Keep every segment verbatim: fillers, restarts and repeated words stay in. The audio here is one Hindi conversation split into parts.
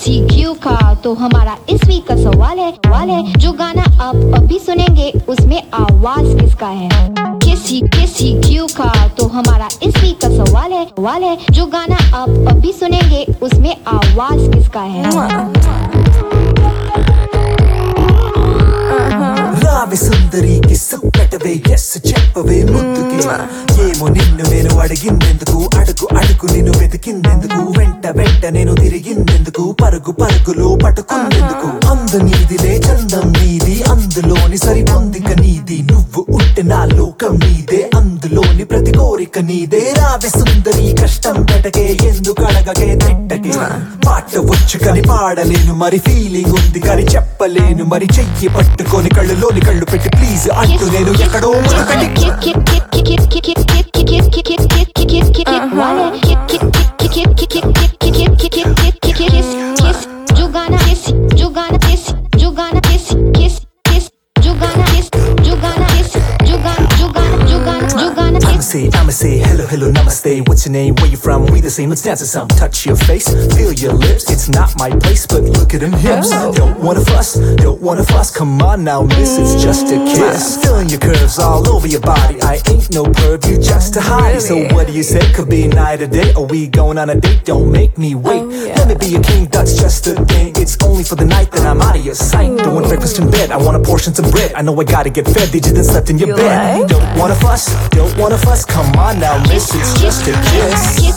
किसी क्यों का तो हमारा इस वीक का सवाल है सवाल है जो गाना आप अभी सुनेंगे उसमें आवाज किसका है। किसी किसी क्यों का तो हमारा इस वीक का सवाल है सवाल है जो गाना आप अभी सुनेंगे उसमें आवाज किसका है। రావి సుందరికి సుప్పటవే ఎస్ చెప్పవే ముద్దుకే ఏమో నిన్ను నేను అడిగిందెందుకు అడుగు అడుగు నిన్ను వెతికిందెందుకు వెంట వెంట నేను తిరిగిందెందుకు పరుగు పరుగులో పట్టుకుందెందుకు అందు నీదిలే చందం నీది అందులోని సరిపొందిక నీది నువ్వు ఉంటే నా లోకం నీదే అందులోని ప్రతి కోరిక నీదే రావి సుందరి కష్టం పెట్టకే ఎందుకు అడగకే తిట్టకే పాట వచ్చు కని పాడలేను మరి ఫీలింగ్ ఉంది కానీ చెప్పలేను మరి చెయ్యి పట్టుకొని కళ్ళలోని కళ్ళు పెట్టి ప్లీజ్ అంటూ నేను ఎక్కడో I'ma say hello, hello, namaste. What's your name? Where you from? We the same. Let's dance to some. Touch your face, feel your lips. It's not my place, but look at them hips. Don't wanna fuss, don't wanna fuss. Come on now, miss. It's just a kiss. Feeling your curves all over your body. I ain't no perv, you just a hottie. So what do you say? Could be night or day. Are we going on a date? Don't make me wait. Oh, yeah. Let me be a king, that's just a thing. It's only for the night, then I'm out of your sight. Mm. Don't want breakfast in bed. I want a portion of bread. I know I gotta get fed. Did you then slept in your you bed? Like? Don't wanna fuss, don't wanna fuss. Come on now, miss, it's just a kiss.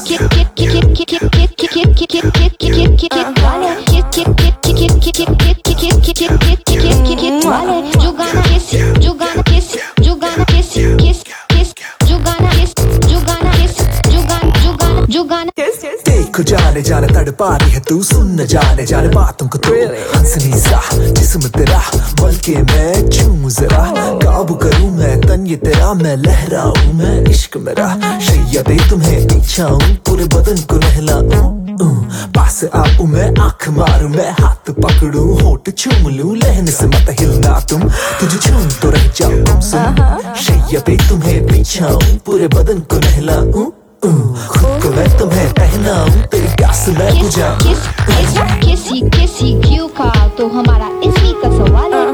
देखो जाने जाने तड़पा रही है तू सुन न जाने जाने बातों को तू हंसनी सा जिस्म तेरा बल्कि मैं झूमूं जरा काबू करूं मैं तन ये तेरा मैं लहराऊं मैं इश्क मेरा शैया दे तुम्हें इच्छाऊं पूरे बदन को नहलाऊं पास आऊं मैं आंख मारूं मैं हाथ पकड़ूं होठ चूम लूं लहन से मत हिलना तुम तुझे छूं तो रह जाऊं तुम सुन शैया पे तुम्हें बिछाऊं पूरे बदन को नहलाऊं खुद को मैं तुम्हें पहनाऊं तेरी प्यास मैं बुझाऊं। किसी किसी क्यों का तो हमारा इस वीक का सवाल है